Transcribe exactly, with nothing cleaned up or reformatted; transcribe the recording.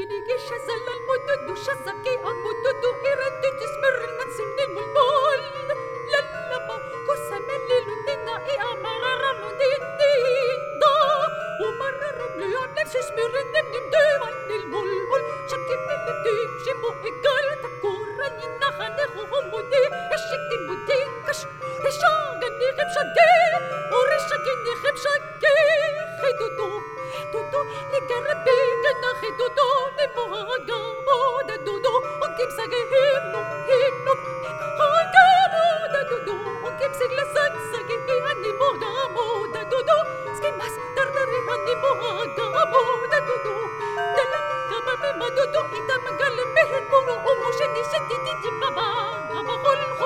شزل المدد شزكي المدد إردت تسمر المنسل الملمول للما قسم الليلنا إيا مرر مدين دا ومرر مليون نفسي سمر النم ديوان الملمول شكي من الدين جمو إقال تكورا ينخا نخو مدي الشكي مدي كش رشاقني خمشاقي ورشاقني خمشاقي خيدودو دودو لقربي قنا خيدودو نموغا دا دودو وكيم ساقي هينو هينو نموغا دا دودو وكيم ساقي لساق ساقي هاني موغا دا دودو سكي ماس دردري هاني موغا دا دودو دلن كبابي ما دودو إذا مقال مهر مورو أمو شدي شدي دي دي بابا بابا خل